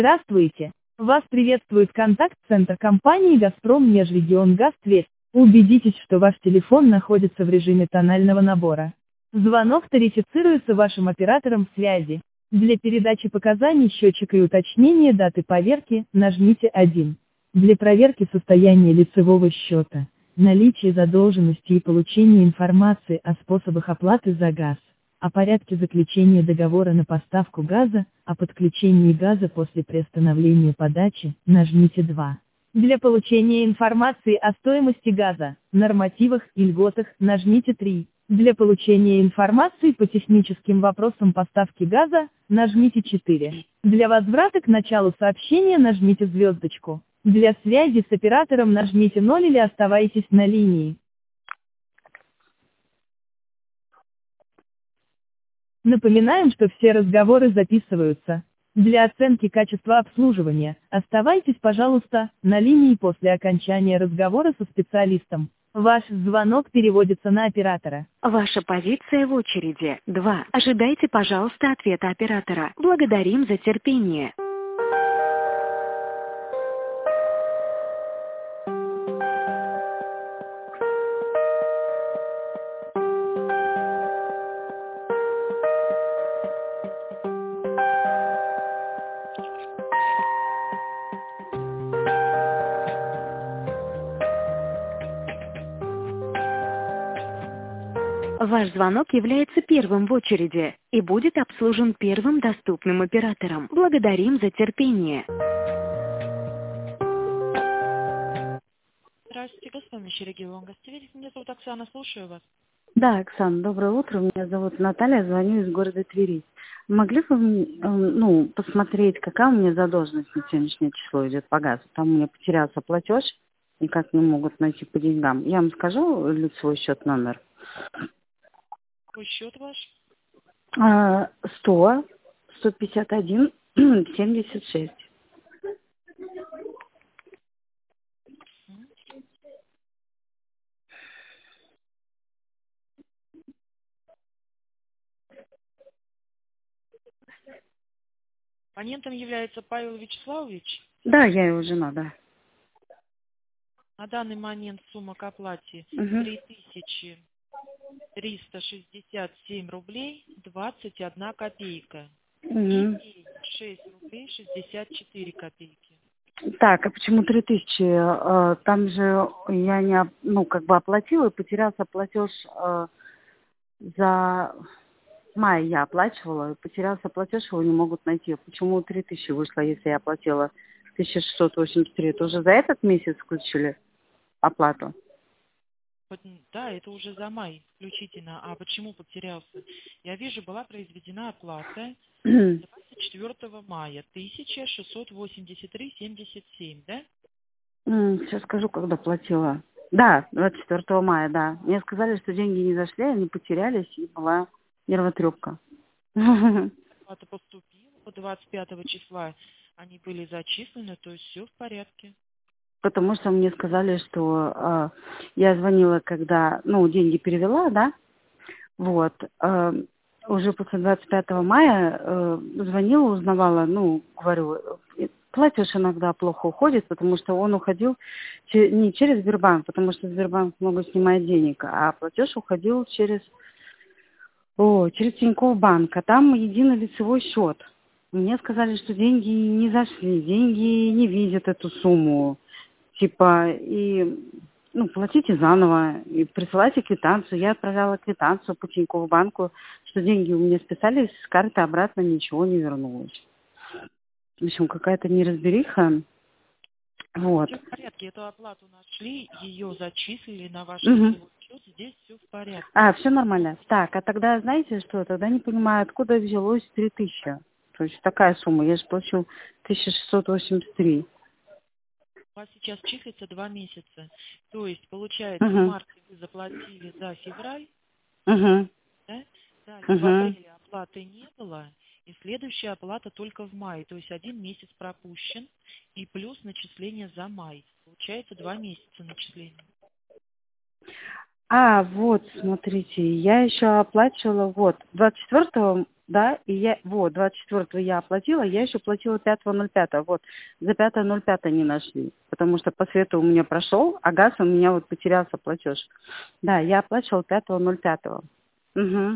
Здравствуйте! Вас приветствует контакт-центр компании «Газпром Межрегионгаз-Тверь». Убедитесь, что ваш телефон находится в режиме тонального набора. Звонок тарифицируется вашим оператором связи. Для передачи показаний счетчика и уточнения даты поверки нажмите 1. Для проверки состояния лицевого счета, наличия задолженности и получения информации о способах оплаты за газ, о порядке заключения договора на поставку газа, о подключении газа после приостановления подачи, нажмите 2. Для получения информации о стоимости газа, нормативах и льготах, нажмите 3. Для получения информации по техническим вопросам поставки газа, нажмите 4. Для возврата к началу сообщения нажмите звездочку. Для связи с оператором нажмите 0 или оставайтесь на линии. Напоминаем, что все разговоры записываются. Для оценки качества обслуживания, оставайтесь, пожалуйста, на линии после окончания разговора со специалистом. Ваш звонок переводится на оператора. Ваша позиция в очереди 2. Ожидайте, пожалуйста, ответа оператора. Благодарим за терпение. Ваш звонок является первым в очереди и будет обслужен первым доступным оператором. Благодарим за терпение. Здравствуйте, «Газпром Межрегионгаз-Тверь». Меня зовут Оксана, слушаю вас. Да, Оксана, доброе утро. Меня зовут Наталья, звоню из города Твери. Могли бы вы, посмотреть, какая у меня задолженность на сегодняшнее число идет по газу? Там у меня потерялся платеж, никак не могут найти по деньгам. Я вам скажу лицевой счет номер. Какой счет ваш? 151 76. Абонентом является Павел Вячеславович. Да, я его жена, да. На данный момент сумма к оплате Угу. 3367 рублей 21 копейка. Угу. И 6 рублей 64 копейки. Так, а почему 3000? Там же я не, оплатила, и потерялся платеж за май я оплачивала, и потерялся платеж, его не могут найти. Почему 3000 вышло, если я оплатила 1683? Это уже за этот месяц включили оплату? Да, это уже за май включительно. А почему потерялся? Я вижу, была произведена оплата 24 мая 1683,77, да? Сейчас скажу, когда платила. Да, 24 мая, да. Мне сказали, что деньги не зашли, они потерялись, и была нервотрепка. Оплата поступила 25 числа, они были зачислены, то есть все в порядке. Потому что мне сказали, что я звонила, когда, деньги перевела, да, вот, уже после 25 мая звонила, узнавала, говорю, платеж иногда плохо уходит, потому что он уходил не через Сбербанк, потому что Сбербанк много снимает денег, а платеж уходил через Тинькофф банк, а там единый лицевой счет. Мне сказали, что деньги не зашли, деньги не видят эту сумму. Платите заново и присылайте квитанцию. Я отправляла квитанцию по Тинькофф банку, что деньги у меня списались, с карты обратно ничего не вернулось. В общем, какая-то неразбериха. Вот. Все в порядке, эту оплату нашли, ее зачислили на ваш лицевой счет, здесь все в порядке. Все нормально. Так, а тогда, знаете что, тогда не понимаю, откуда взялось 3000. То есть такая сумма, я же плачу 1683. У вас сейчас числится 2 месяца. То есть, получается, в марте вы заплатили за февраль, да? Да, в апреле оплаты не было, и следующая оплата только в мае. То есть 1 месяц пропущен, и плюс начисление за май. Получается 2 месяца начисления. Вот, смотрите, я еще оплачивала, 24 да, и я, вот, 24-го я оплатила, я еще платила 5.05, вот, за 5.05 не нашли, потому что по свету у меня прошел, а газ у меня вот потерялся платеж. Да, я оплачивала 5.05. Угу.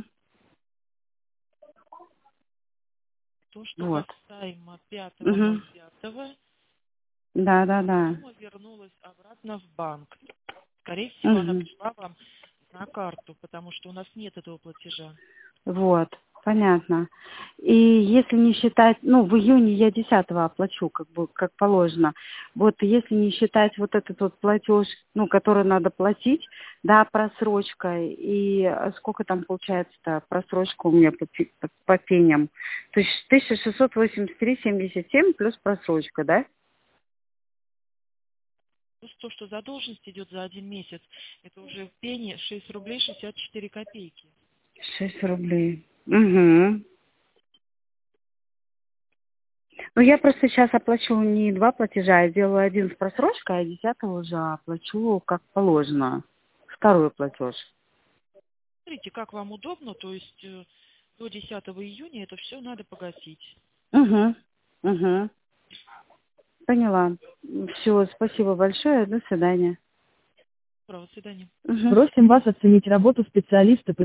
То, что Вот. касаемо Угу. 5.05, Да. сумма вернулась обратно в банк. Скорее всего, она пришла вам на карту, потому что у нас нет этого платежа. Вот, понятно. И если не считать, ну, в июне я 10-го оплачу, как бы, как положено. Вот если не считать вот этот вот платеж, ну, который надо платить, да, просрочка, и сколько там получается-то просрочка у меня по пеням? То есть 1683,77 плюс просрочка, да? Плюс то, что задолженность идет за 1 месяц, это уже в пене 6 рублей 64 копейки. 6 рублей. Угу. Ну, я просто сейчас оплачу не 2 платежа, я сделаю 1 с просрочкой, а 10-го уже оплачу как положено. Второй платеж. Смотрите, как вам удобно, то есть до 10 июня это все надо погасить. Угу. Поняла. Все, спасибо большое, до свидания. До свидания. Просим вас оценить работу специалиста по